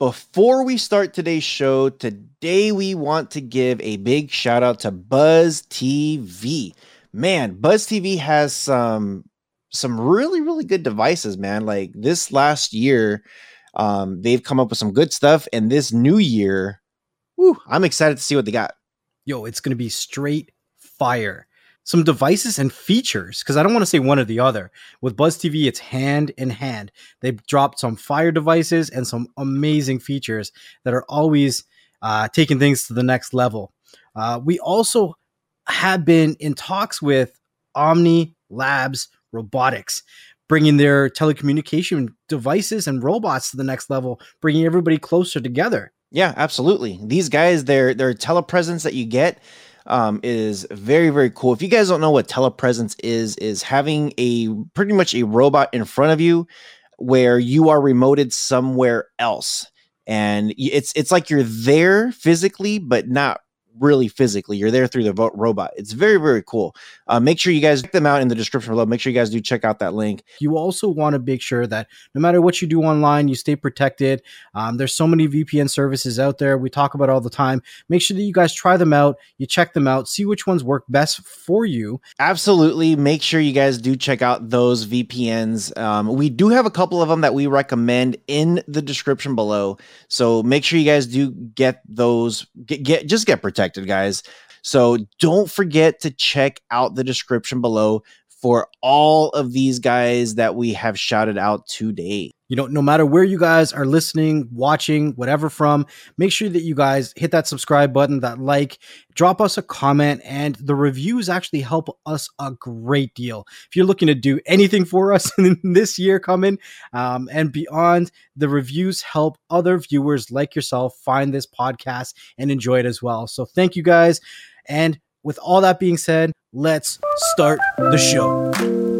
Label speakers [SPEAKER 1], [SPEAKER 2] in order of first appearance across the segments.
[SPEAKER 1] Before we start today's show, today we want to give a big shout out to Buzz TV. Man, Buzz TV has some really good devices, man. Like this last year, they've come up with some good stuff, and this new year, I'm excited to see what they got.
[SPEAKER 2] Yo, it's going to be straight fire. Some devices and features, because I don't want to say one or the other. With Buzz TV, it's hand in hand. They've dropped some fire devices and some amazing features that are always taking things to the next level. We also have been in talks with Omni Labs Robotics, bringing their telecommunication devices and robots to the next level, bringing everybody closer together.
[SPEAKER 1] Yeah, absolutely. These guys, their telepresence that you get is very cool. If you guys don't know what telepresence is having pretty much a robot in front of you where you are remoted somewhere else, and it's like you're there physically, but not really physically. You're there through the robot. It's very cool. Make sure you guys check them out in the description below. Make sure you guys do check out that link.
[SPEAKER 2] You also want to make sure that no matter what you do online, you stay protected. There's so many VPN services out there. We talk about all the time. Make sure that you guys try them out. You check them out. See which ones work best for you.
[SPEAKER 1] Absolutely. Make sure you guys do check out those VPNs. We do have a couple of them that we recommend in the description below. So make sure you guys do get those. Just get protected, guys. So don't forget to check out the description below for all of these guys that we have shouted out today.
[SPEAKER 2] You know, no matter where you guys are listening, watching, whatever from, make sure that you guys hit that subscribe button, that like, drop us a comment, and the reviews actually help us a great deal. If you're looking to do anything for us in this year coming and beyond, the reviews help other viewers like yourself find this podcast and enjoy it as well. So thank you guys. And with all that being said, let's start the show.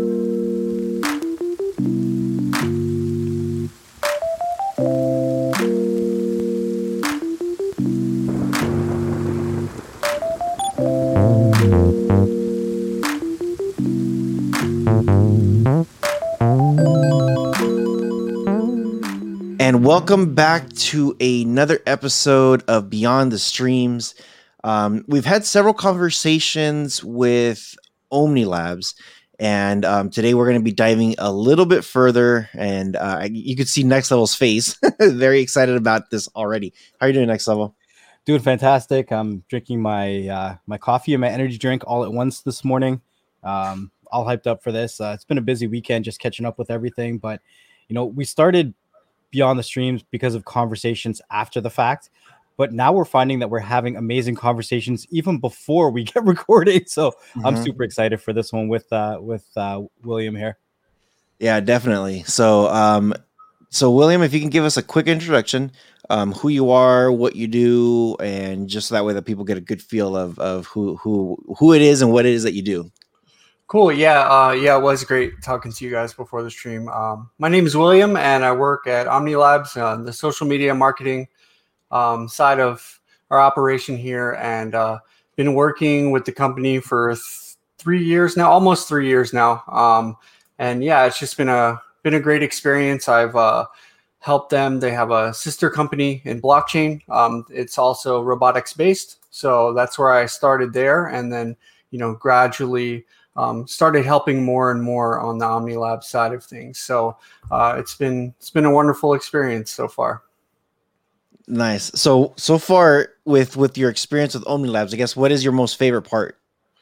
[SPEAKER 1] And welcome back to another episode of Beyond the Streams. We've had several conversations with Omni Labs, and today we're going to be diving a little bit further, and you can see Next Level's face. Very excited about this already. How are you doing, Next Level?
[SPEAKER 2] Doing fantastic. I'm drinking my my coffee and my energy drink all at once this morning. All hyped up for this. It's been a busy weekend just catching up with everything, but you know, we started Beyond the Streams because of conversations after the fact. But now we're finding that we're having amazing conversations even before we get recording. So I'm super excited for this one with William here.
[SPEAKER 1] Yeah, definitely. So William, if you can give us a quick introduction, who you are, what you do, and just that way that people get a good feel of who it is and what it is that you do.
[SPEAKER 3] Cool. Yeah. It was great talking to you guys before the stream. My name is William, and I work at Omni Labs, the social media marketing side of our operation here, and been working with the company for 3 years now, almost 3 years now. And yeah, it's just been a great experience. I've helped them. They have a sister company in blockchain. It's also robotics based, so that's where I started there, and then gradually started helping more and more on the Omni Lab side of things. So it's been a wonderful experience so far.
[SPEAKER 1] Nice. So far with your experience with Omni Labs, I guess, what is your most favorite part?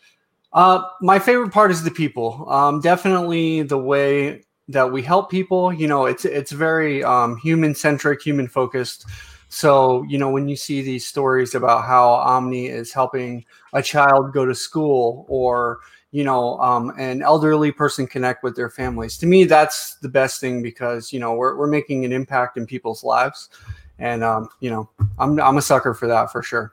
[SPEAKER 3] My favorite part is the people. Definitely the way that we help people. It's very human centric, human focused. So, when you see these stories about how Omni is helping a child go to school, or an elderly person connect with their families, to me, that's the best thing, because we're making an impact in people's lives. And, I'm a sucker for that, for sure.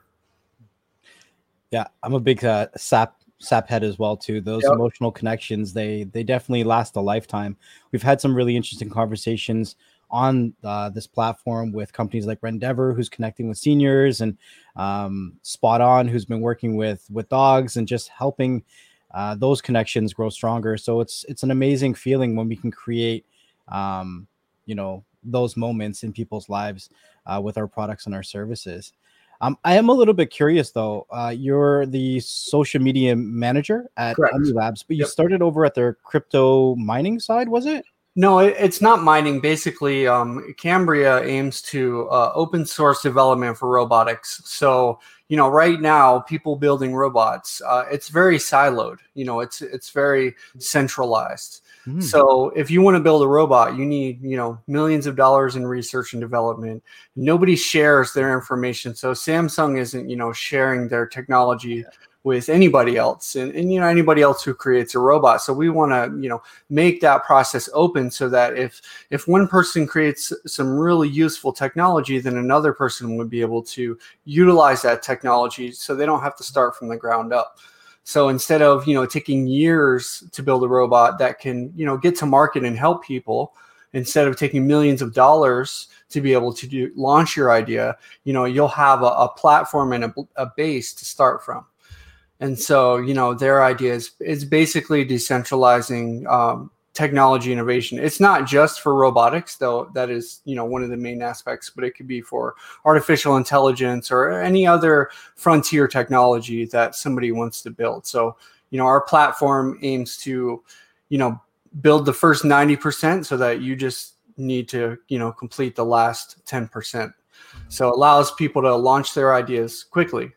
[SPEAKER 2] Yeah, I'm a big SAP head as well, too. Those emotional connections, they definitely last a lifetime. We've had some really interesting conversations on this platform with companies like Rendeavor, who's connecting with seniors, and Spot On, who's been working with dogs and just helping those connections grow stronger. So it's an amazing feeling when we can create, those moments in people's lives with our products and our services. I am a little bit curious though. You're the social media manager at
[SPEAKER 3] Correct.
[SPEAKER 2] Omni Labs, but you
[SPEAKER 3] Yep.
[SPEAKER 2] started over at their crypto mining side, was it?
[SPEAKER 3] No, it's not mining. Basically, Cambria aims to open source development for robotics. So, right now, people building robots, it's very siloed. It's very centralized. So if you want to build a robot, you need, millions of dollars in research and development. Nobody shares their information. So Samsung isn't, sharing their technology with anybody else and anybody else who creates a robot. So we want to, make that process open so that if one person creates some really useful technology, then another person would be able to utilize that technology so they don't have to start from the ground up. So instead of, taking years to build a robot that can, get to market and help people, instead of taking millions of dollars to be able to launch your idea, you'll have a platform and a base to start from. And so, their idea is basically decentralizing technology innovation. It's not just for robotics, though that is, one of the main aspects, but it could be for artificial intelligence or any other frontier technology that somebody wants to build. So, our platform aims to, build the first 90% so that you just need to, complete the last 10%. So it allows people to launch their ideas quickly.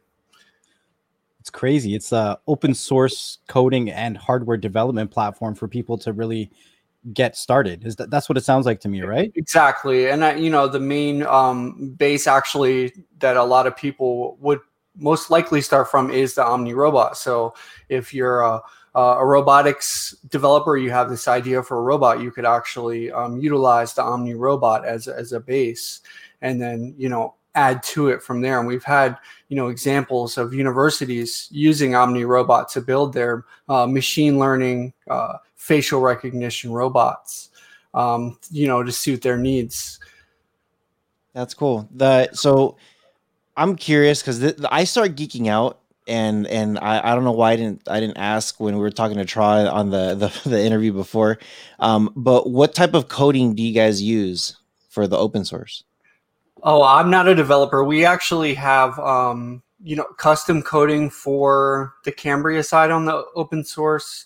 [SPEAKER 2] It's crazy. It's a open source coding and hardware development platform for people to really get started. That's what it sounds like to me, right?
[SPEAKER 3] Exactly. And the main base actually that a lot of people would most likely start from is the Omni robot. So if you're a robotics developer, you have this idea for a robot, you could actually utilize the Omni robot as a base, and then add to it from there. And we've had examples of universities using Omni robot to build their machine learning facial recognition robots to suit their needs.
[SPEAKER 1] That's cool. So I'm curious because I started geeking out, and I don't know why I didn't ask when we were talking to Troy on the interview before. But what type of coding do you guys use for the open source?
[SPEAKER 3] Oh, I'm not a developer. We actually have custom coding for the Cambria side on the open source.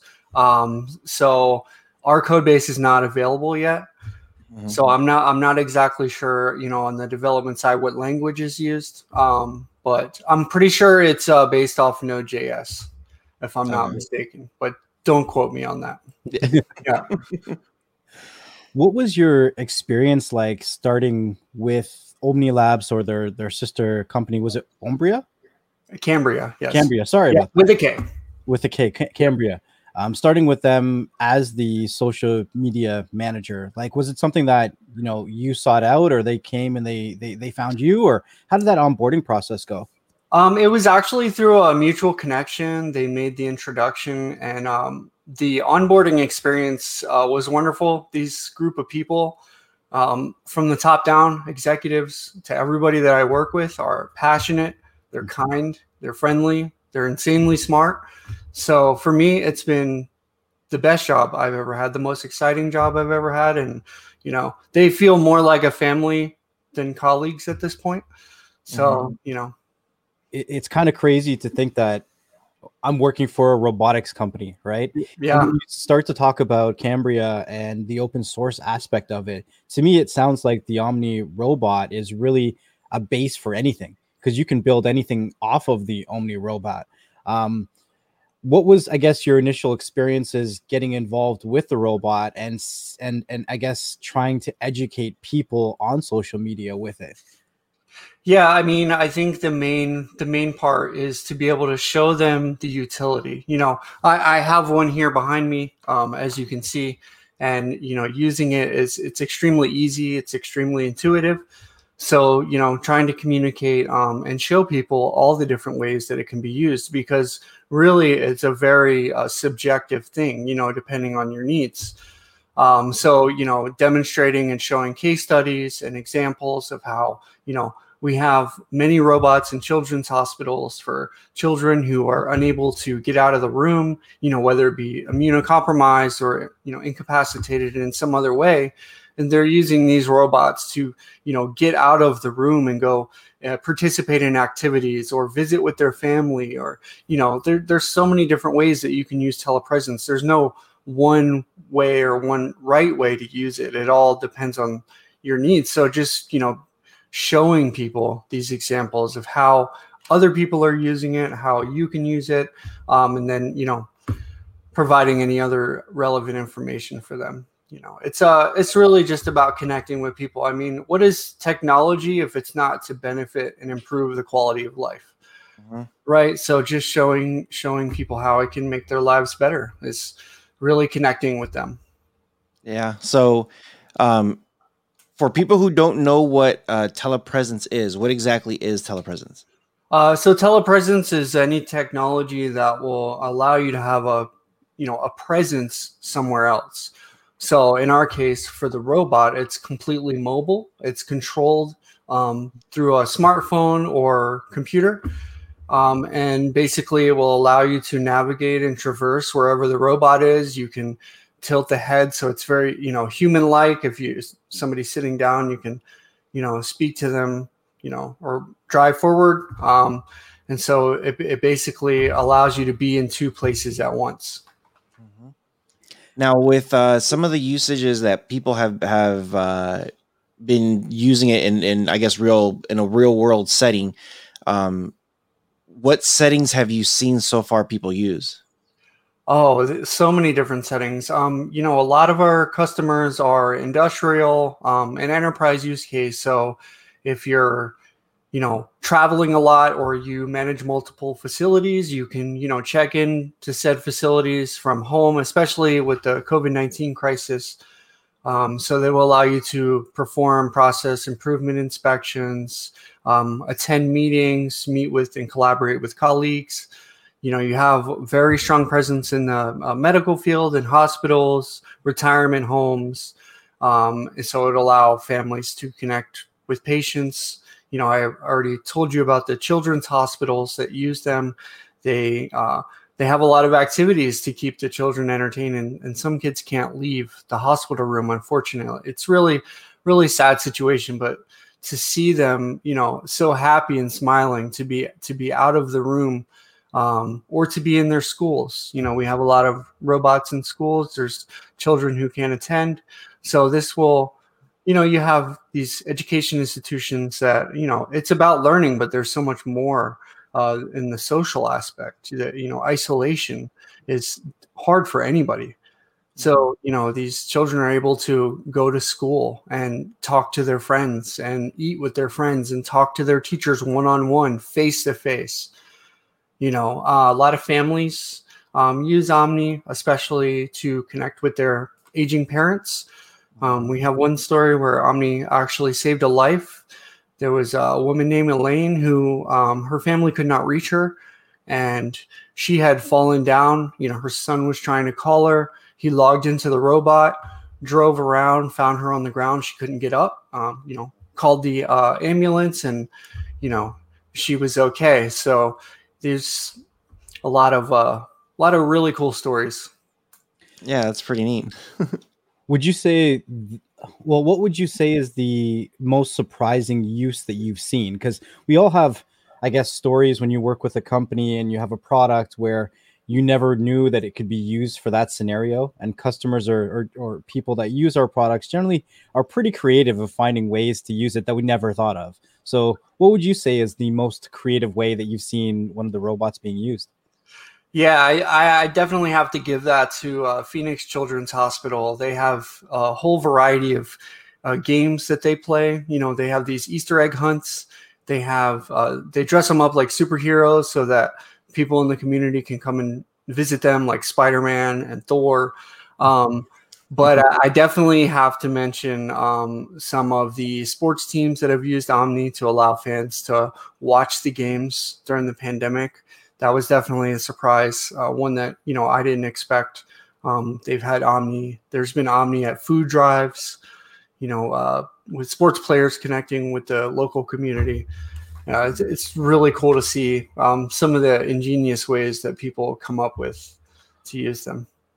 [SPEAKER 3] So our code base is not available yet. Mm-hmm. So I'm not exactly sure, on the development side what language is used. But I'm pretty sure it's based off Node.js, if I'm not mistaken. But don't quote me on that. Yeah.
[SPEAKER 2] What was your experience like starting with Omni Labs or their sister company? Was it Umbria?
[SPEAKER 3] Cambria, yes.
[SPEAKER 2] Cambria, sorry about that.
[SPEAKER 3] With a K.
[SPEAKER 2] With a K, Cambria. Starting with them as the social media manager, like, was it something that you sought out, or they came and they found you, or how did that onboarding process go?
[SPEAKER 3] It was actually through a mutual connection. They made the introduction, and the onboarding experience was wonderful. These group of people, from the top down, executives to everybody that I work with, are passionate, they're kind, they're friendly, they're insanely smart. So for me, it's been the best job I've ever had, the most exciting job I've ever had. And, they feel more like a family than colleagues at this point. So,
[SPEAKER 2] it's kind of crazy to think that I'm working for a robotics company, right?
[SPEAKER 3] Yeah.
[SPEAKER 2] And when you start to talk about Cambria and the open source aspect of it, to me, it sounds like the Omni robot is really a base for anything, because you can build anything off of the Omni robot. What was, I guess, your initial experiences getting involved with the robot and I guess trying to educate people on social media with it?
[SPEAKER 3] Yeah, I mean, I think the main part is to be able to show them the utility. I have one here behind me, as you can see, and using it's extremely easy. It's extremely intuitive. So, trying to communicate and show people all the different ways that it can be used, because really it's a very subjective thing, depending on your needs. So, demonstrating and showing case studies and examples of how, we have many robots in children's hospitals for children who are unable to get out of the room, whether it be immunocompromised or, incapacitated in some other way. and they're using these robots to, get out of the room and go participate in activities or visit with their family, or, there's so many different ways that you can use telepresence. There's no one way or one right way to use it. It all depends on your needs. So just, showing people these examples of how other people are using it, how you can use it, and then, providing any other relevant information for them. It's really just about connecting with people. I mean, what is technology if it's not to benefit and improve the quality of life? Mm-hmm. Right? So just showing people how it can make their lives better is really connecting with them.
[SPEAKER 1] Yeah. So, for people who don't know what telepresence is, what exactly is telepresence?
[SPEAKER 3] So telepresence is any technology that will allow you to have a presence somewhere else. So in our case, for the robot, it's completely mobile. It's controlled through a smartphone or computer. And basically it will allow you to navigate and traverse wherever the robot is. You can tilt the head, so it's very, human-like. If somebody's sitting down, you can, speak to them, or drive forward. And so it basically allows you to be in two places at once.
[SPEAKER 1] Mm-hmm. Now, with some of the usages that people have been using it in I guess in a real world setting, what settings have you seen so far people use?
[SPEAKER 3] Oh, so many different settings. A lot of our customers are industrial and enterprise use case. So if you're, traveling a lot or you manage multiple facilities, you can, check in to said facilities from home, especially with the COVID-19 crisis. So they will allow you to perform process improvement inspections, attend meetings, meet with and collaborate with colleagues. You have very strong presence in the medical field, in hospitals, retirement homes. And so it allow families to connect with patients. I already told you about the children's hospitals that use them. They have a lot of activities to keep the children entertained, and some kids can't leave the hospital room, unfortunately. It's really, really sad situation, but to see them, so happy and smiling to be out of the room, or to be in their schools. We have a lot of robots in schools. There's children who can't attend. So this will, you have these education institutions that, it's about learning, but there's so much more in the social aspect. That, isolation is hard for anybody. So, these children are able to go to school and talk to their friends and eat with their friends and talk to their teachers one-on-one, face-to-face. A lot of families use Omni, especially to connect with their aging parents. We have one story where Omni actually saved a life. There was a woman named Elaine who her family could not reach her, and she had fallen down. Her son was trying to call her. He logged into the robot, drove around, found her on the ground. She couldn't get up. Called the ambulance, and she was okay. So there's a lot of really cool stories.
[SPEAKER 1] Yeah, that's pretty neat.
[SPEAKER 2] Would you say, what would you say is the most surprising use that you've seen? Because we all have, I guess, stories when you work with a company and you have a product where you never knew that it could be used for that scenario. And customers or people that use our products generally are pretty creative of finding ways to use it that we never thought of. So what would you say is the most creative way that you've seen one of the robots being used?
[SPEAKER 3] Yeah, I definitely have to give that to Phoenix Children's Hospital. They have a whole variety of games that they play. They have these Easter egg hunts. They have they dress them up like superheroes so that people in the community can come and visit them, like Spider-Man and Thor. But I definitely have to mention some of the sports teams that have used Omni to allow fans to watch the games during the pandemic. That was definitely a surprise, one that, I didn't expect. They've had Omni. There's been Omni at food drives, with sports players connecting with the local community. It's really cool to see some of the ingenious ways that people come up with to use them.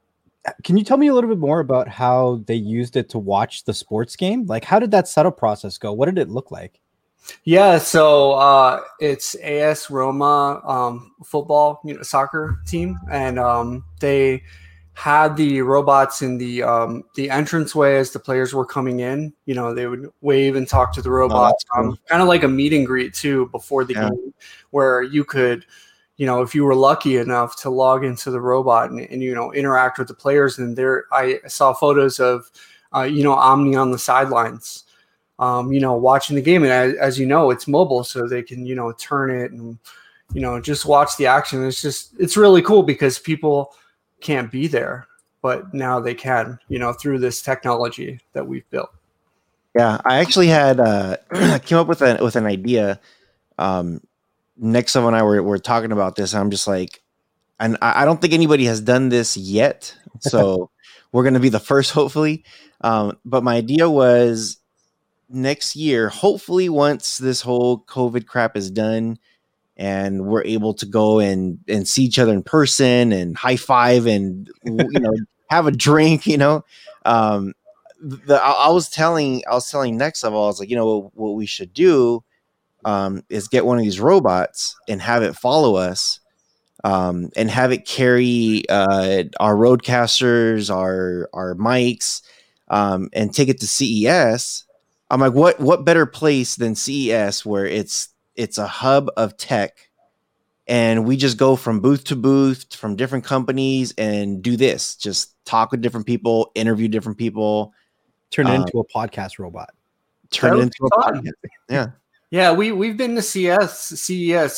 [SPEAKER 2] Can you tell me a little bit more about how they used it to watch the sports game? Like, how did that setup process go? What did it look like?
[SPEAKER 3] Yeah, so it's AS Roma football, soccer team, and they had the robots in the entranceway as the players were coming in. They would wave and talk to the robots,
[SPEAKER 1] cool.
[SPEAKER 3] kind of like a meet and greet too before the game, where you could, if you were lucky enough to log into the robot and interact with the players. And there, I saw photos of, Omni on the sidelines. Watching the game. And as you know, it's mobile, so they can, turn it and, just watch the action. It's really cool because people can't be there, but now they can, through this technology that we've built.
[SPEAKER 1] Yeah, I actually had came up with an idea. Nexo and I were talking about this. And I'm just like, and I don't think anybody has done this yet. So we're going to be the first, hopefully. But my idea was, next year, hopefully once this whole COVID crap is done and we're able to go and see each other in person and high five and have a drink, I was telling Next Level, I was like, what we should do is get one of these robots and have it follow us, and have it carry our roadcasters, our mics, and take it to CES. I'm like, what better place than CES, where it's a hub of tech, and we just go from booth to booth from different companies and do this, just talk with different people, interview different people,
[SPEAKER 2] turn it into a podcast robot.
[SPEAKER 1] Turn it into a podcast. Yeah.
[SPEAKER 3] Yeah, we've been to CES.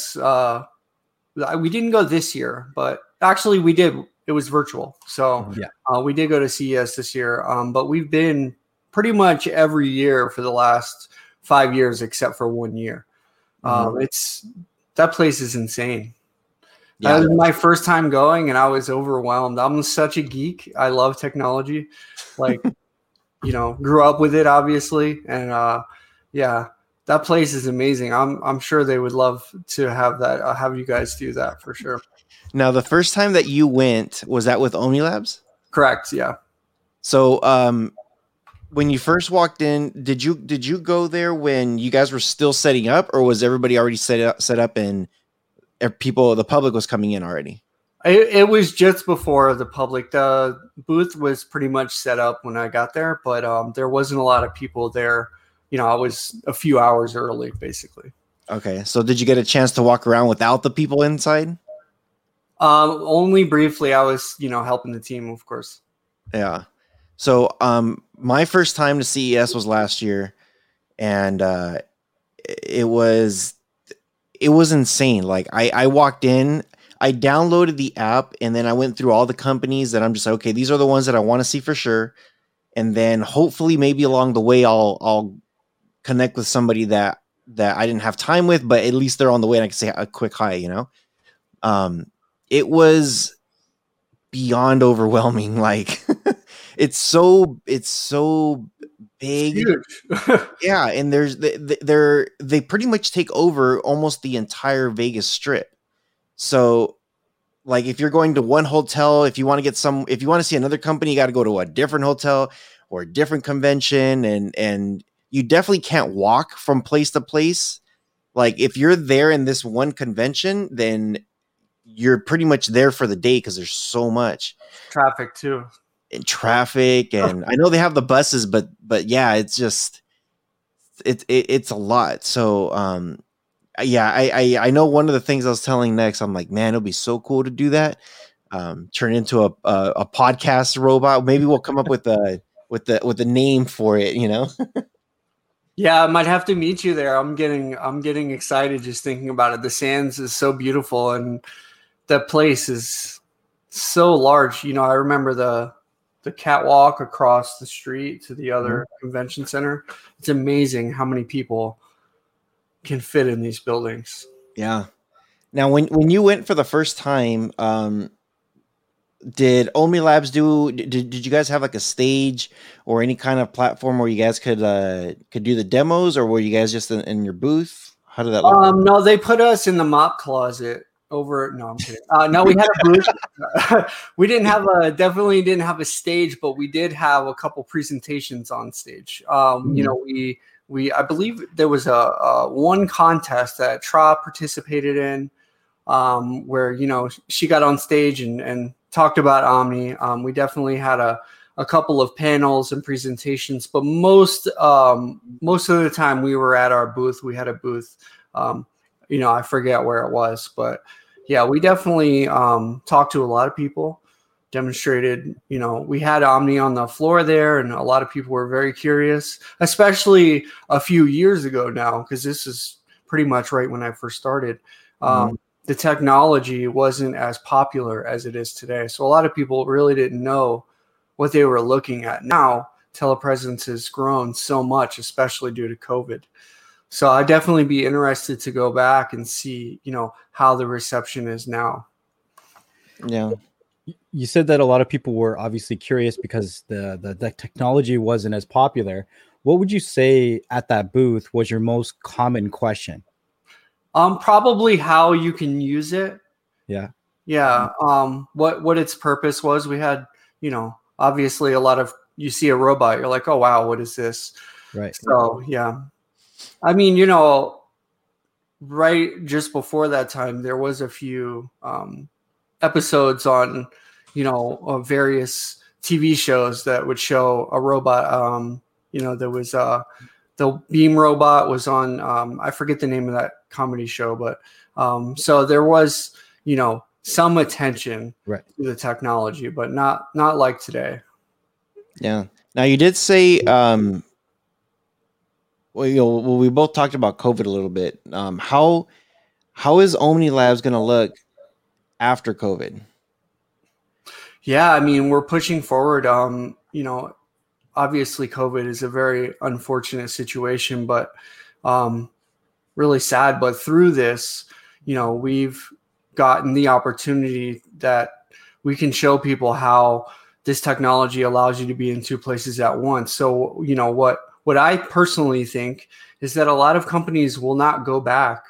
[SPEAKER 3] We didn't go this year, but actually we did. It was virtual, so we did go to CES this year. But we've been pretty much every year for the last 5 years, except for 1 year. That place is insane.
[SPEAKER 1] Yeah.
[SPEAKER 3] That was my first time going, and I was overwhelmed. I'm such a geek. I love technology, grew up with it, obviously, and that place is amazing. I'm sure they would love to have that. Have you guys do that for sure.
[SPEAKER 1] Now, the first time that you went, was that with OmniLabs?
[SPEAKER 3] Correct. Yeah.
[SPEAKER 1] So, when you first walked in, did you go there when you guys were still setting up, or was everybody already set up and the public was coming in already?
[SPEAKER 3] It was just before the public. The booth was pretty much set up when I got there, but there wasn't a lot of people there. I was a few hours early, basically.
[SPEAKER 1] Okay, so did you get a chance to walk around without the people inside?
[SPEAKER 3] Only briefly. I was, helping the team, of course.
[SPEAKER 1] Yeah. So, my first time to CES was last year, and it was insane. Like I walked in, I downloaded the app, and then I went through all the companies that I'm just like, okay, these are the ones that I want to see for sure. And then hopefully maybe along the way I'll connect with somebody that I didn't have time with, but at least they're on the way and I can say a quick hi, It was beyond overwhelming. Like it's so big.
[SPEAKER 3] It's huge.
[SPEAKER 1] Yeah, and they pretty much take over almost the entire Vegas Strip. So, like, if you're going to one hotel, if you want to see another company, you got to go to a different hotel or a different convention, and you definitely can't walk from place to place. Like, if you're there in this one convention, then you're pretty much there for the day because there's so much
[SPEAKER 3] traffic too.
[SPEAKER 1] And traffic, and I know they have the buses, but yeah, it's just it's a lot. So I know one of the things I was telling Next, I'm like, man, it'll be so cool to do that. Turn into a podcast robot. Maybe we'll come up with a name for it,
[SPEAKER 3] Yeah, I might have to meet you there. I'm getting excited just thinking about it. The Sands is so beautiful, and that place is so large. I remember the catwalk across the street to the other convention center. It's amazing how many people can fit in these buildings.
[SPEAKER 1] Yeah. Now, when you went for the first time, did OmniLabs did you guys have like a stage or any kind of platform where you guys could do the demos, or were you guys just in your booth? How did that look?
[SPEAKER 3] No, they put us in the mop closet over. No, I'm kidding. No, we had a booth. We definitely didn't have a stage, but we did have a couple presentations on stage. You know, I believe there was a one contest that Tra participated in, where, you know, she got on stage and talked about Omni. We definitely had a couple of panels and presentations, but most of the time we were at our booth. We had a booth. You know, I forget where it was, but yeah, we definitely talked to a lot of people, demonstrated, you know, we had Omni on the floor there, and a lot of people were very curious, especially a few years ago now, because this is pretty much right when I first started. The technology wasn't as popular as it is today. So a lot of people really didn't know what they were looking at. Now, telepresence has grown so much, especially due to COVID. So I'd definitely be interested to go back and see, you know, how the reception is now.
[SPEAKER 1] Yeah.
[SPEAKER 2] You said that a lot of people were obviously curious because the technology wasn't as popular. What would you say at that booth was your most common question?
[SPEAKER 3] Probably how you can use it.
[SPEAKER 2] Yeah.
[SPEAKER 3] Yeah. What its purpose was. We had, you know, obviously a lot of, you see a robot, you're like, oh wow, what is this?
[SPEAKER 2] Right.
[SPEAKER 3] So yeah. I mean, you know, right just before that time, there was a few episodes on, you know, various TV shows that would show a robot. You know, there was the Beam robot was on, I forget the name of that comedy show, but so there was, you know, some attention to the technology, but not like today.
[SPEAKER 1] Yeah. Now you did say, well, you know, we both talked about COVID a little bit. How is Omni Labs going to look after COVID?
[SPEAKER 3] Yeah, I mean, we're pushing forward. You know, obviously COVID is a very unfortunate situation, but really sad. But through this, you know, we've gotten the opportunity that we can show people how this technology allows you to be in two places at once. So, you know, what I personally think is that a lot of companies will not go back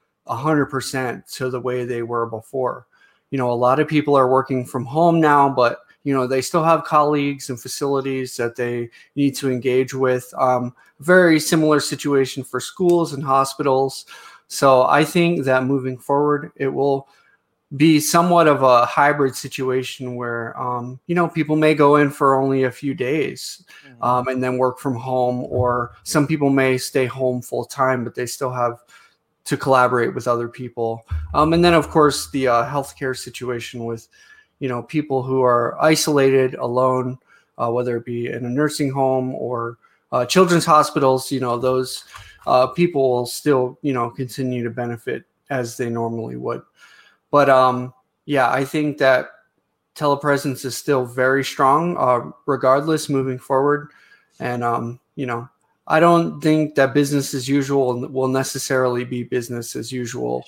[SPEAKER 3] 100% to the way they were before. You know, a lot of people are working from home now, but, you know, they still have colleagues and facilities that they need to engage with. Very similar situation for schools and hospitals. So I think that moving forward, it will be somewhat of a hybrid situation where, you know, people may go in for only a few days and then work from home, or some people may stay home full time, but they still have to collaborate with other people. And then, of course, the healthcare situation with, you know, people who are isolated, alone, whether it be in a nursing home or children's hospitals, you know, those people will still, you know, continue to benefit as they normally would. But yeah, I think that telepresence is still very strong, regardless, moving forward. And, you know, I don't think that business as usual will necessarily be business as usual,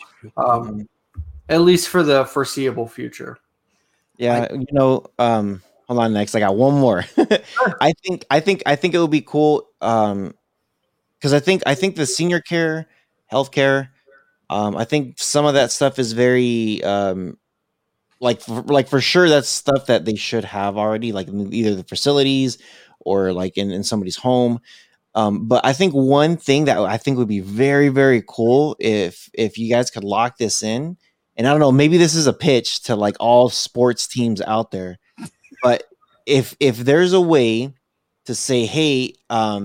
[SPEAKER 3] at least for the foreseeable future.
[SPEAKER 1] Yeah, you know, hold on, next. I got one more. I think it would be cool, because I think the senior care, healthcare, I think some of that stuff is very like for sure that's stuff that they should have already, like either the facilities or like in somebody's home. But I think one thing that I think would be very, very cool if you guys could lock this in, and I don't know, maybe this is a pitch to like all sports teams out there, but if there's a way to say, hey,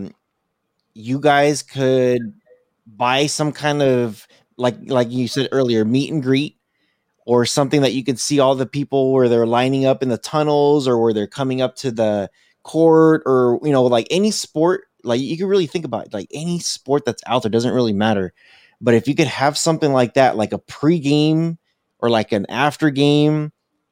[SPEAKER 1] you guys could buy some kind of like you said earlier, meet and greet, or something that you can see all the people where they're lining up in the tunnels or where they're coming up to the court, or, you know, like any sport, like you can really think about it, like any sport that's out there, doesn't really matter. But if you could have something like that, like a pregame or like an after game,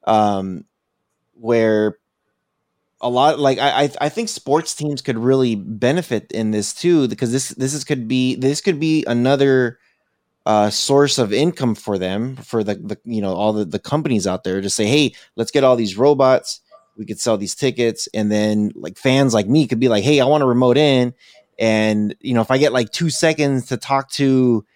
[SPEAKER 1] where a lot, like I think sports teams could really benefit in this too, because this could be another source of income for them, for the you know, all the companies out there to say, hey, let's get all these robots, we could sell these tickets, and then like fans like me could be like, hey, I want to remote in, and, you know, if I get like 2 seconds to talk to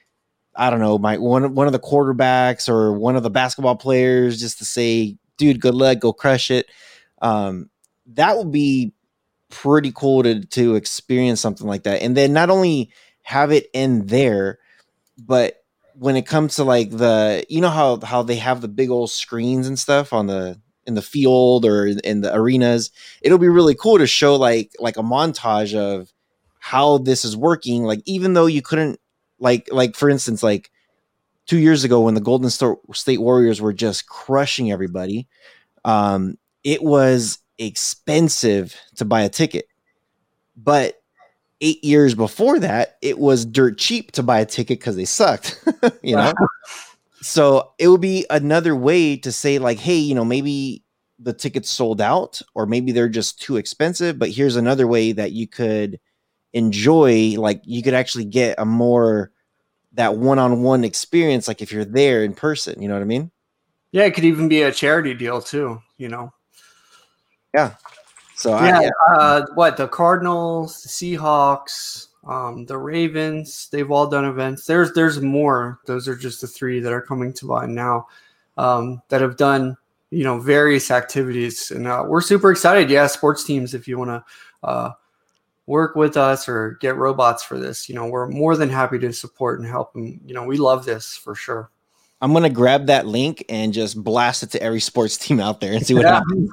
[SPEAKER 1] I don't know, my one of the quarterbacks or one of the basketball players, just to say, dude, good luck, go crush it. That would be pretty cool to experience something like that. And then not only have it in there, but when it comes to like how they have the big old screens and stuff in the field or in the arenas, it'll be really cool to show like a montage of how this is working. Like, even though you couldn't, like for instance, like 2 years ago when the Golden State Warriors were just crushing everybody, it was expensive to buy a ticket. But 8 years before that, it was dirt cheap to buy a ticket because they sucked, you know? So it would be another way to say like, hey, maybe the tickets sold out, or maybe they're just too expensive, but here's another way that you could enjoy, like you could actually get a more that one-on-one experience, like if you're there in person, you know what I mean?
[SPEAKER 3] Yeah, it could even be a charity deal too,
[SPEAKER 1] Yeah. So
[SPEAKER 3] what the Cardinals, the Seahawks, the Ravens, they've all done events. There's more. Those are just the three that are coming to mind now, that have done various activities, and we're super excited. Yeah, sports teams, if you want to work with us or get robots for this, we're more than happy to support and help. And we love this for sure.
[SPEAKER 1] I'm gonna grab that link and just blast it to every sports team out there and see what happens.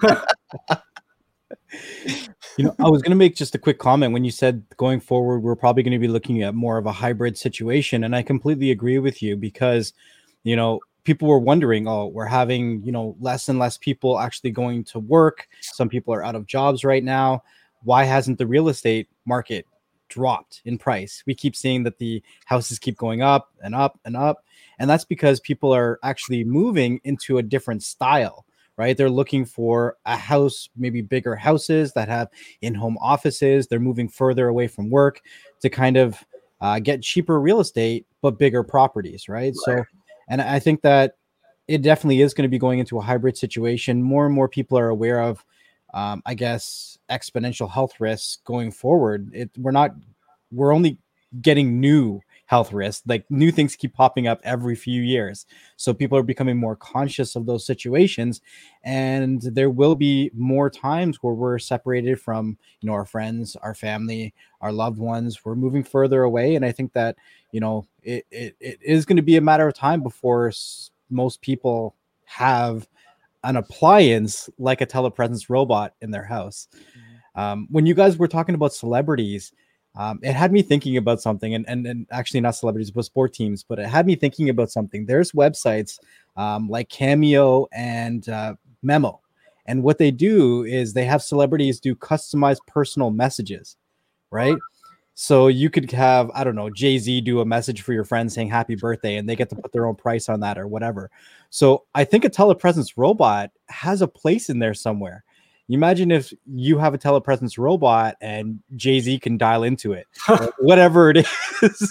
[SPEAKER 2] I was going to make just a quick comment when you said going forward, we're probably going to be looking at more of a hybrid situation. And I completely agree with you because, people were wondering, oh, we're having, less and less people actually going to work. Some people are out of jobs right now. Why hasn't the real estate market dropped in price? We keep seeing that the houses keep going up and up and up. And that's because people are actually moving into a different style. Right? They're looking for a house, maybe bigger houses that have in-home offices. They're moving further away from work to kind of get cheaper real estate, but bigger properties, right? So, and I think that it definitely is going to be going into a hybrid situation. More and more people are aware of, I guess, exponential health risks going forward. We're only getting new health risks, like new things keep popping up every few years. So people are becoming more conscious of those situations. And there will be more times where we're separated from, our friends, our family, our loved ones. We're moving further away. And I think that, it is going to be a matter of time before most people have an appliance like a telepresence robot in their house. When you guys were talking about celebrities, it had me thinking about something, and actually not celebrities, but sport teams, but it had me thinking about something. There's websites like Cameo and Memo. And what they do is they have celebrities do customized personal messages, right? So you could have, I don't know, Jay-Z do a message for your friend saying happy birthday, and they get to put their own price on that or whatever. So I think a telepresence robot has a place in there somewhere. You imagine if you have a telepresence robot and Jay-Z can dial into it, whatever it is.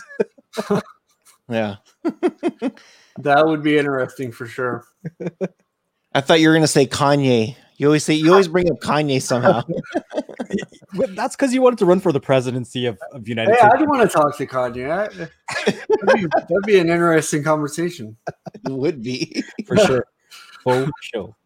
[SPEAKER 1] Yeah.
[SPEAKER 3] That would be interesting for sure.
[SPEAKER 1] I thought you were going to say Kanye. You always bring up Kanye somehow.
[SPEAKER 2] That's because you wanted to run for the presidency of United States.
[SPEAKER 3] I do want to talk to Kanye. That'd be an interesting conversation.
[SPEAKER 1] It would be.
[SPEAKER 2] For sure. For sure.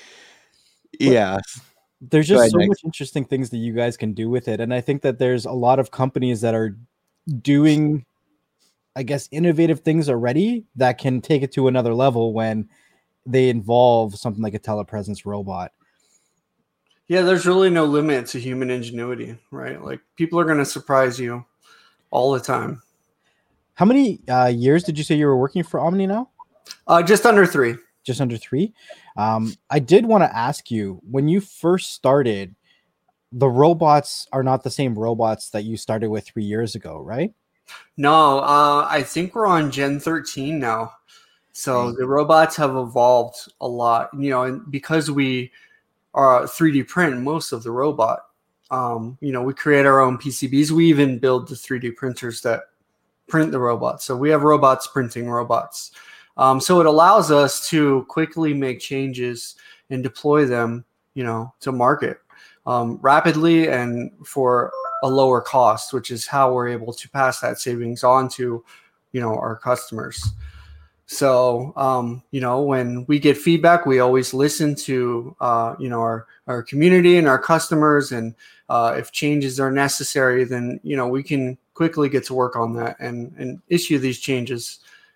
[SPEAKER 1] Yeah.
[SPEAKER 2] There's just so much interesting things that you guys can do with it. And I think that there's a lot of companies that are doing, I guess, innovative things already that can take it to another level when they involve something like a telepresence robot.
[SPEAKER 3] Yeah, there's really no limit to human ingenuity, right? Like people are going to surprise you all the time.
[SPEAKER 2] How many years did you say you were working for Omni now?
[SPEAKER 3] Just under 3.
[SPEAKER 2] Just under 3. I did want to ask you, when you first started, the robots are not the same robots that you started with 3 years ago, right?
[SPEAKER 3] No, I think we're on Gen 13 now. So the robots have evolved a lot, and because we are 3D print most of the robot, we create our own PCBs. We even build the 3D printers that print the robots. So we have robots printing robots. So it allows us to quickly make changes and deploy them, to market rapidly and for a lower cost, which is how we're able to pass that savings on to our customers. So, when we get feedback, we always listen to, our community and our customers. And if changes are necessary, then, we can quickly get to work on that and issue these changes.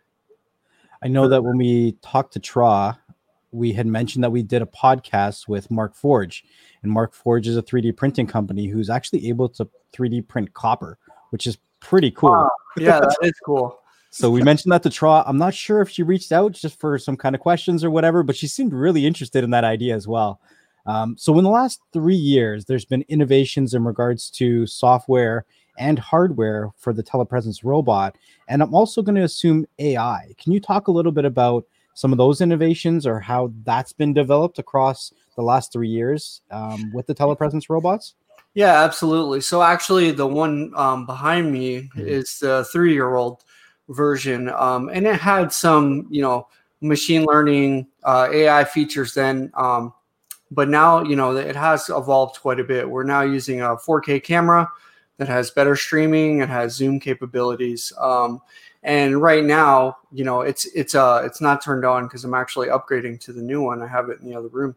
[SPEAKER 2] I know that when we talked to Tra, we had mentioned that we did a podcast with Mark Forge. And Mark Forge is a 3D printing company who's actually able to 3D print copper, which is pretty cool.
[SPEAKER 3] Wow. Yeah, that is cool.
[SPEAKER 2] So we mentioned that to Tra. I'm not sure if she reached out just for some kind of questions or whatever, but she seemed really interested in that idea as well. So in the last 3 years, there's been innovations in regards to software and hardware for the telepresence robot. And I'm also going to assume AI. Can you talk a little bit about some of those innovations or how that's been developed across the last 3 years with the telepresence robots?
[SPEAKER 3] Yeah, absolutely. So actually the one behind me is the 3-year-old version. And it had some, machine learning AI features then. But now, it has evolved quite a bit. We're now using a 4K camera that has better streaming. It has Zoom capabilities. And right now, it's not turned on because I'm actually upgrading to the new one. I have it in the other room.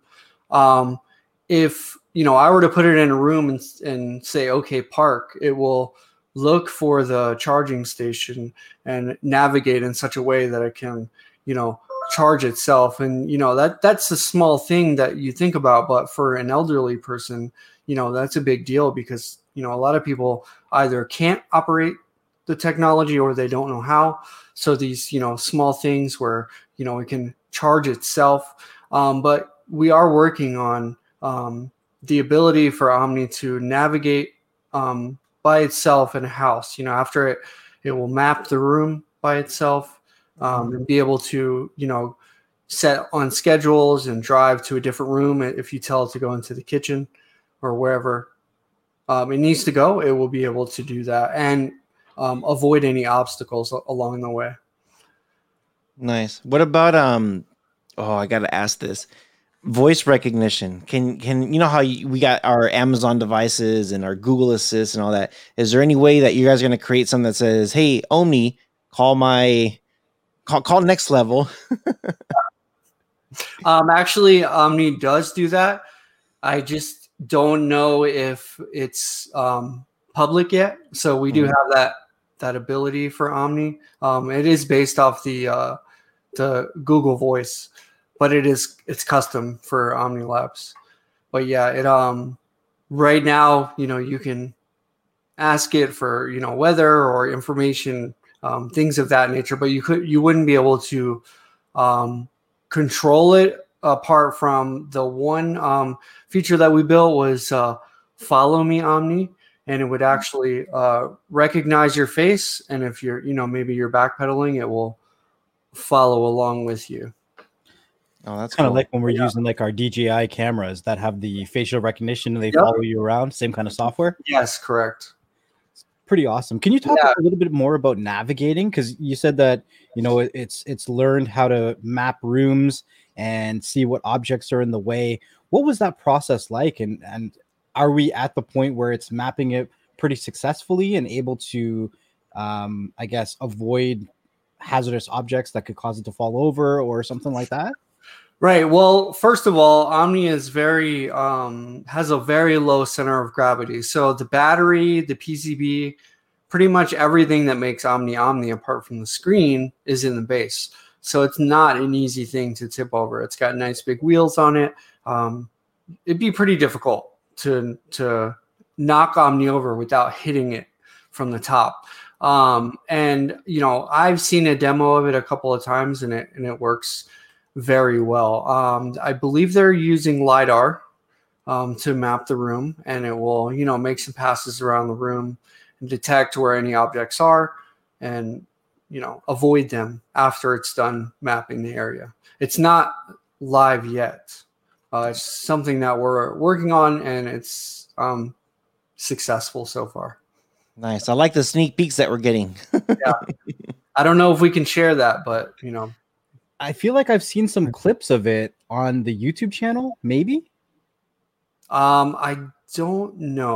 [SPEAKER 3] If I were to put it in a room and say, okay, park, it will look for the charging station and navigate in such a way that it can, charge itself. And, that's a small thing that you think about, but for an elderly person, that's a big deal because, a lot of people either can't operate the technology or they don't know how. So these, small things where, it can charge itself. But we are working on the ability for Omni to navigate by itself in a house. After it will map the room by itself and be able to, set on schedules and drive to a different room. If you tell it to go into the kitchen or wherever it needs to go, it will be able to do that and avoid any obstacles along the way.
[SPEAKER 1] Nice. What about I got to ask this. Voice recognition. Can how we got our Amazon devices and our Google Assist and all that? Is there any way that you guys are going to create something that says, "Hey, Omni, call next level"?
[SPEAKER 3] Actually, Omni does do that. I just don't know if it's public yet. So we do have that ability for Omni. It is based off the Google Voice, but it's custom for Omni Labs. But yeah, it right now, you can ask it for, weather or information, things of that nature, but you wouldn't be able to control it apart from the one feature that we built was Follow Me Omni, and it would actually recognize your face, and if you're, maybe you're backpedaling, it will follow along with you.
[SPEAKER 1] Oh, that's
[SPEAKER 2] kind of
[SPEAKER 1] cool.
[SPEAKER 2] like when we're using like our DJI cameras that have the facial recognition and they follow you around. Same kind of software.
[SPEAKER 3] Yes, correct.
[SPEAKER 2] It's pretty awesome. Can you talk a little bit more about navigating? Because you said that it's learned how to map rooms and see what objects are in the way. What was that process like? And are we at the point where it's mapping it pretty successfully and able to, I guess, avoid hazardous objects that could cause it to fall over or something like that?
[SPEAKER 3] Right. Well, first of all, Omni is has a very low center of gravity. So the battery, the PCB, pretty much everything that makes Omni apart from the screen is in the base. So it's not an easy thing to tip over. It's got nice big wheels on it. It'd be pretty difficult to knock Omni over without hitting it from the top. And I've seen a demo of it a couple of times and it works very well. I believe they're using LiDAR to map the room, and it will, make some passes around the room and detect where any objects are and, avoid them after it's done mapping the area. It's not live yet. It's something that we're working on, and it's successful so far.
[SPEAKER 1] Nice. I like the sneak peeks that we're getting.
[SPEAKER 3] Yeah. I don't know if we can share that, but,
[SPEAKER 2] I feel like I've seen some clips of it on the YouTube channel, maybe.
[SPEAKER 3] I don't know.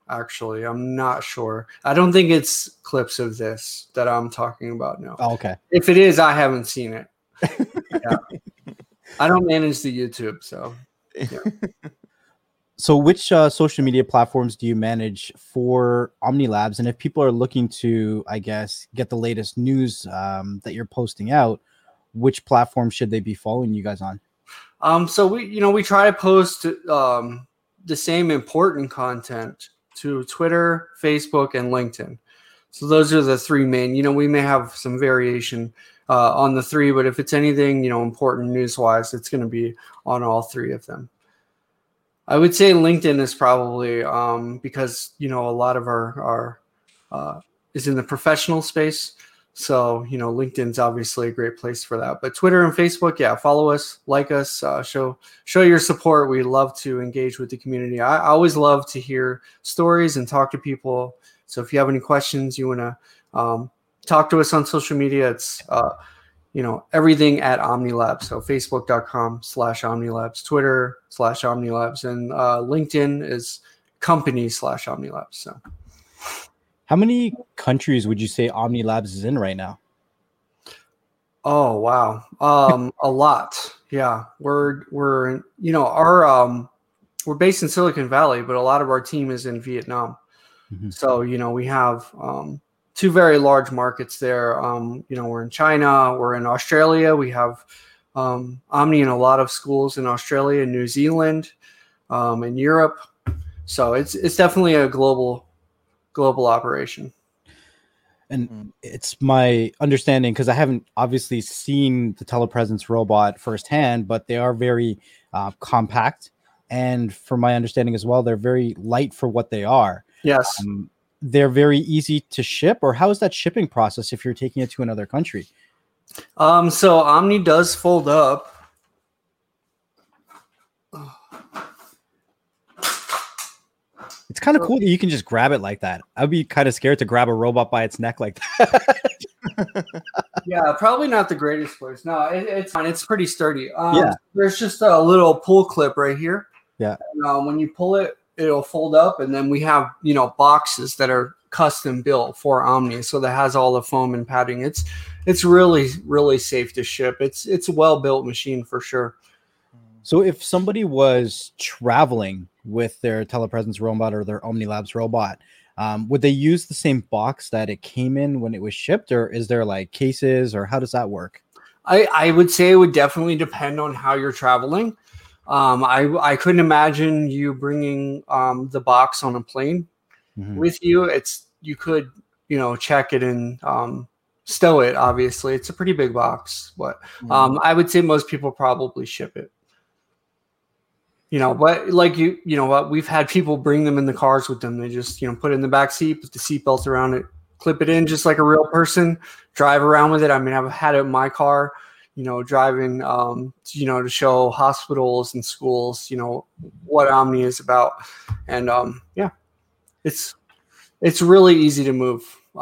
[SPEAKER 3] Actually, I'm not sure. I don't think it's clips of this that I'm talking about. No.
[SPEAKER 2] Oh, okay.
[SPEAKER 3] If it is, I haven't seen it. Yeah. I don't manage the YouTube, so. Yeah.
[SPEAKER 2] So which social media platforms do you manage for OmniLabs? And if people are looking to, I guess, get the latest news that you're posting out, which platform should they be following you guys on?
[SPEAKER 3] So we try to post the same important content to Twitter, Facebook, and LinkedIn. So those are the three main. We may have some variation on the three, but if it's anything important news-wise, it's going to be on all three of them. I would say LinkedIn is probably because a lot of our is in the professional space. So, LinkedIn's obviously a great place for that. But Twitter and Facebook, yeah, follow us, like us, show your support. We love to engage with the community. I always love to hear stories and talk to people. So if you have any questions, you want to talk to us on social media, it's, everything at OmniLabs. So Facebook.com/OmniLabs, Twitter /OmniLabs, and LinkedIn is company/OmniLabs. So.
[SPEAKER 2] How many countries would you say OmniLabs is in right now?
[SPEAKER 3] Oh, wow. A lot. Yeah. We're based in Silicon Valley, but a lot of our team is in Vietnam. Mm-hmm. So, we have two very large markets there. We're in China, we're in Australia. We have Omni in a lot of schools in Australia, New Zealand, and Europe. So it's definitely a global operation.
[SPEAKER 2] And it's my understanding, because I haven't obviously seen the telepresence robot firsthand, but they are very compact. And from my understanding as well, they're very light for what they are.
[SPEAKER 3] Yes.
[SPEAKER 2] They're very easy to ship, or how is that shipping process if you're taking it to another country?
[SPEAKER 3] So Omni does fold up.
[SPEAKER 2] It's kind of cool that you can just grab it like that. I'd be kind of scared to grab a robot by its neck like that.
[SPEAKER 3] Yeah, probably not the greatest place. No, it's fine. It's pretty sturdy.
[SPEAKER 2] Yeah.
[SPEAKER 3] There's just a little pull clip right here.
[SPEAKER 2] Yeah.
[SPEAKER 3] And, when you pull it, it'll fold up, and then we have boxes that are custom built for Omni, so that has all the foam and padding. It's really, really safe to ship. It's a well built machine for sure.
[SPEAKER 2] So if somebody was traveling with their telepresence robot or their OmniLabs robot, would they use the same box that it came in when it was shipped, or is there like cases, or how does that work?
[SPEAKER 3] I would say it would definitely depend on how you're traveling. I couldn't imagine you bringing the box on a plane with you. You could check it and stow it. Obviously, it's a pretty big box, but I would say most people probably ship it. But like what we've had people bring them in the cars with them. They just put it in the back seat, put the seatbelt around it, clip it in just like a real person, drive around with it. I mean, I've had it in my car, driving, to show hospitals and schools, what Omni is about. And it's really easy to move.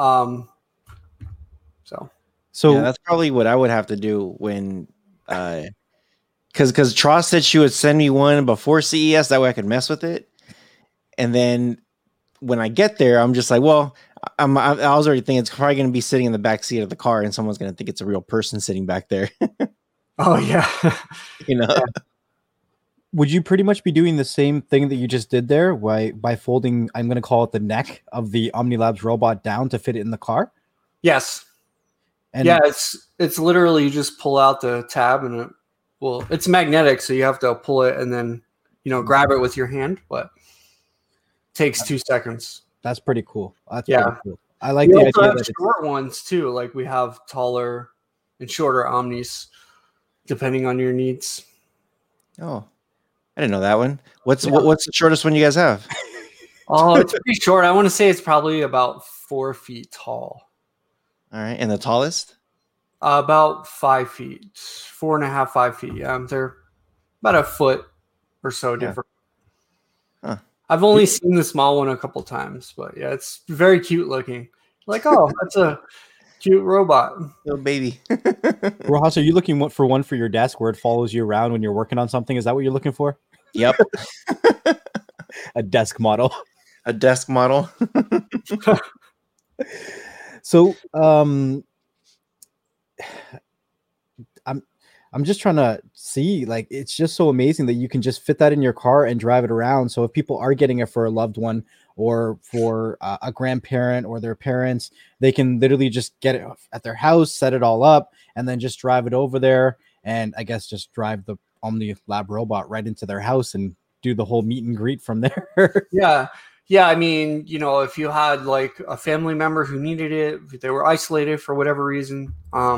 [SPEAKER 3] So
[SPEAKER 1] yeah, that's probably what I would have to do when, because Tross said she would send me one before CES, that way I could mess with it. And then when I get there, I'm just like, well, I was already thinking it's probably going to be sitting in the back seat of the car, and someone's going to think it's a real person sitting back there.
[SPEAKER 3] Oh yeah.
[SPEAKER 1] Yeah.
[SPEAKER 2] Would you pretty much be doing the same thing that you just did there by folding, I'm going to call it the neck of the OmniLabs robot down to fit it in the car?
[SPEAKER 3] Yes. And yeah, it's literally you just pull out the tab and it's magnetic, so you have to pull it and then grab it with your hand, but it takes 2 seconds.
[SPEAKER 2] That's pretty cool. That's
[SPEAKER 3] pretty
[SPEAKER 2] cool. I like the idea that
[SPEAKER 3] short ones too. Like we have taller and shorter Omnis, depending on your needs.
[SPEAKER 1] Oh, I didn't know that one. What's the shortest one you guys have?
[SPEAKER 3] Oh, it's pretty short. I want to say it's probably about 4 feet tall.
[SPEAKER 1] All right, and the tallest?
[SPEAKER 3] About 5 feet, 4.5, 5 feet. They're about a foot or so different.
[SPEAKER 1] Huh.
[SPEAKER 3] I've only seen the small one a couple times, but yeah, it's very cute looking. Like, oh, that's a cute robot.
[SPEAKER 1] Little baby.
[SPEAKER 2] Rojas, are you looking for one for your desk where it follows you around when you're working on something? Is that what you're looking for?
[SPEAKER 1] Yep.
[SPEAKER 2] A desk model.
[SPEAKER 1] A desk model.
[SPEAKER 2] So, I'm just trying to see, like, it's just so amazing that you can just fit that in your car and drive it around. So if people are getting it for a loved one or for a grandparent or their parents, they can literally just get it at their house, set it all up, and then just drive it over there. And I guess just drive the Omni Lab robot right into their house and do the whole meet and greet from there.
[SPEAKER 3] Yeah. Yeah. I mean, if you had like a family member who needed it, if they were isolated for whatever reason,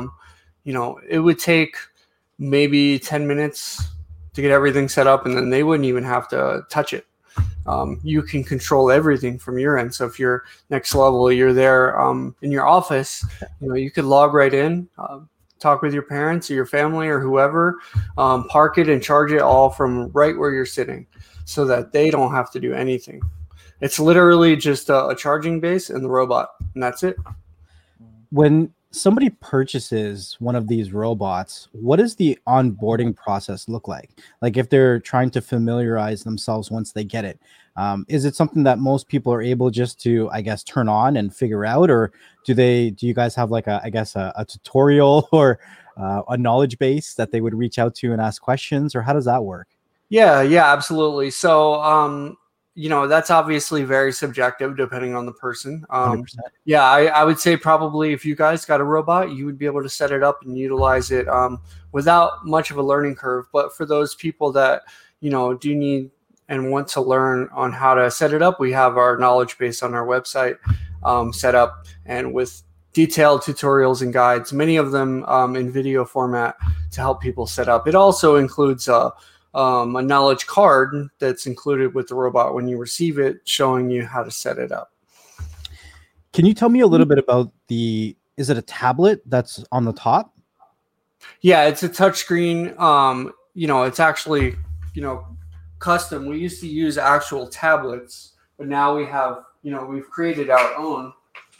[SPEAKER 3] it would take maybe 10 minutes to get everything set up, and then they wouldn't even have to touch it. You can control everything from your end. So if you're next level, you're there in your office, you could log right in, talk with your parents or your family or whoever, park it and charge it all from right where you're sitting so that they don't have to do anything. It's literally just a charging base and the robot, and that's it.
[SPEAKER 2] When somebody purchases one of these robots, what does the onboarding process look like? Like if they're trying to familiarize themselves once they get it, is it something that most people are able just to, I guess, turn on and figure out, or do you guys have like a tutorial or a knowledge base that they would reach out to and ask questions, or how does that work?
[SPEAKER 3] Yeah, absolutely. So, that's obviously very subjective depending on the person.
[SPEAKER 2] 100%.
[SPEAKER 3] Yeah, I would say probably if you guys got a robot, you would be able to set it up and utilize it without much of a learning curve. But for those people that, do need and want to learn on how to set it up, we have our knowledge base on our website set up and with detailed tutorials and guides, many of them in video format to help people set up. It also includes a knowledge card that's included with the robot when you receive it, showing you how to set it up.
[SPEAKER 2] Can you tell me a little bit about is it a tablet that's on the top?
[SPEAKER 3] Yeah, it's a touchscreen. It's actually, custom. We used to use actual tablets, but now we have, we've created our own.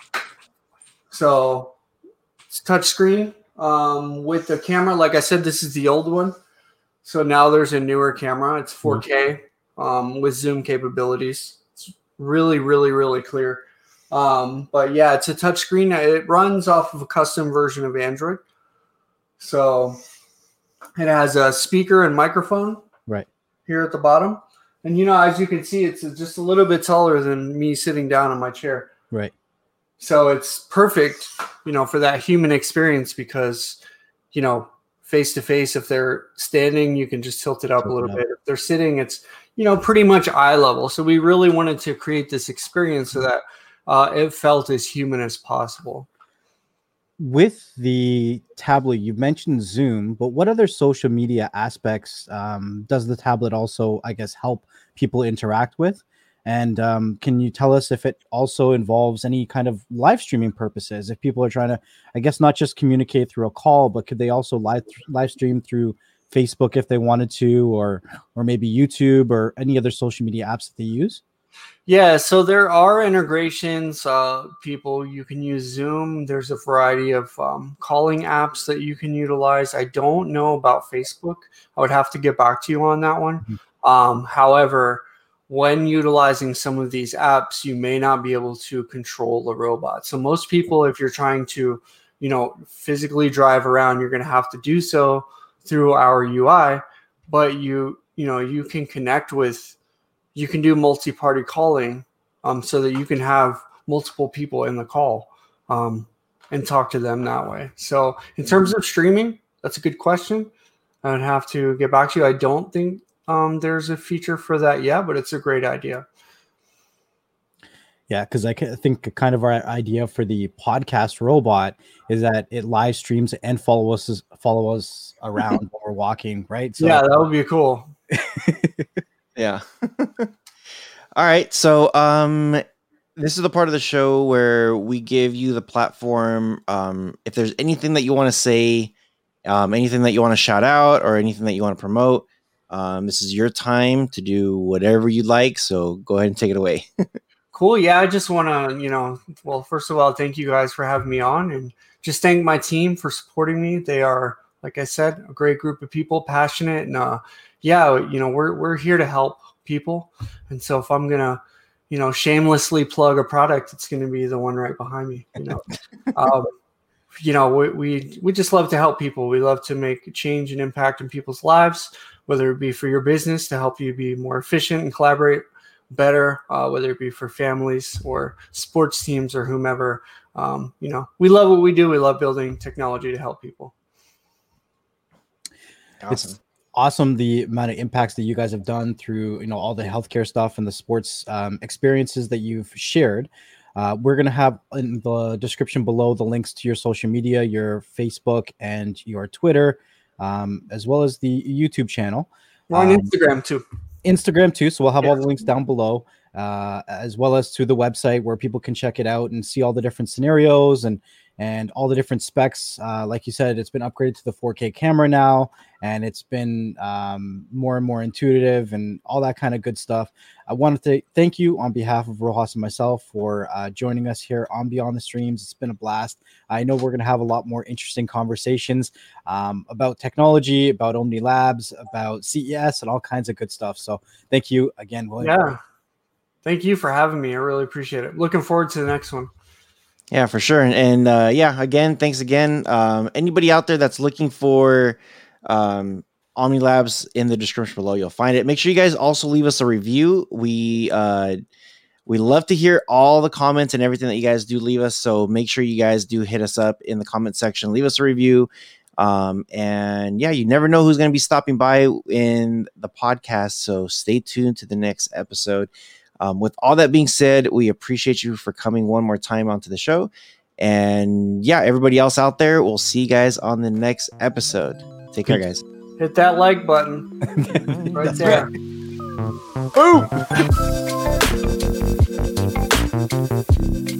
[SPEAKER 3] So it's touchscreen with the camera. Like I said, this is the old one. So now there's a newer camera. It's 4K with zoom capabilities. It's really, really, really clear. But yeah, it's a touchscreen. It runs off of a custom version of Android. So it has a speaker and microphone right here at the bottom. And, as you can see, it's just a little bit taller than me sitting down in my chair.
[SPEAKER 2] Right. So
[SPEAKER 3] it's perfect, for that human experience because, face to face, if they're standing, you can just tilt it up a little bit. If they're sitting, it's, pretty much eye level. So we really wanted to create this experience so that it felt as human as possible.
[SPEAKER 2] With the tablet, you mentioned Zoom, but what other social media aspects does the tablet also, I guess, help people interact with? And can you tell us if it also involves any kind of live streaming purposes? If people are trying to, I guess, not just communicate through a call, but could they also live stream through Facebook if they wanted to, or maybe YouTube or any other social media apps that they use?
[SPEAKER 3] Yeah, so there are integrations. You can use Zoom. There's a variety of calling apps that you can utilize. I don't know about Facebook. I would have to get back to you on that one. However, when utilizing some of these apps, you may not be able to control the robot. So most people, if you're trying to, physically drive around, you're going to have to do so through our UI. But you can connect with. You can do multi-party calling so that you can have multiple people in the call and talk to them that way. So in terms of streaming, that's a good question. I would have to get back to you. I don't think there's a feature for that yet, but it's a great idea.
[SPEAKER 2] Yeah, because I think kind of our idea for the podcast robot is that it live streams and follow us around while we're walking, right?
[SPEAKER 3] So, yeah, that would be cool.
[SPEAKER 1] Yeah. All right. So this is the part of the show where we give you the platform. If there's anything that you want to say, anything that you want to shout out, or anything that you want to promote, this is your time to do whatever you'd like. So go ahead and take it away.
[SPEAKER 3] Cool. Yeah, I just want to, first of all, thank you guys for having me on, and just thank my team for supporting me. They are, like I said, a great group of people, passionate, and we're here to help people. And so if I'm gonna shamelessly plug a product, it's going to be the one right behind me. We just love to help people. We love to make a change and impact in people's lives, whether it be for your business to help you be more efficient and collaborate better, whether it be for families or sports teams or whomever. We love what we do. We love building technology to help people.
[SPEAKER 1] Awesome.
[SPEAKER 2] It's awesome the amount of impacts that you guys have done through, all the healthcare stuff and the sports experiences that you've shared. We're going to have in the description below the links to your social media, your Facebook and your Twitter, as well as the YouTube channel.
[SPEAKER 3] We're on Instagram too.
[SPEAKER 2] So we'll have all the links down below, as well as to the website where people can check it out and see all the different scenarios and all the different specs. Like you said, it's been upgraded to the 4K camera now, and it's been more and more intuitive and all that kind of good stuff. I wanted to thank you on behalf of Rojas and myself for joining us here on Beyond the Streams. It's been a blast. I know we're going to have a lot more interesting conversations about technology, about Omni Labs, about CES, and all kinds of good stuff. So thank you again, William.
[SPEAKER 3] Yeah. Thank you for having me. I really appreciate it. Looking forward to the next one.
[SPEAKER 1] Yeah, for sure. And again, thanks again. Anybody out there that's looking for Omni Labs, in the description below, you'll find it. Make sure you guys also leave us a review. We love to hear all the comments and everything that you guys do leave us. So make sure you guys do hit us up in the comment section, leave us a review. And you never know who's going to be stopping by in the podcast. So stay tuned to the next episode. With all that being said, we appreciate you for coming one more time onto the show. And everybody else out there, we'll see you guys on the next episode. Take care, guys.
[SPEAKER 3] Hit that like button right there.
[SPEAKER 2] Right. Boom!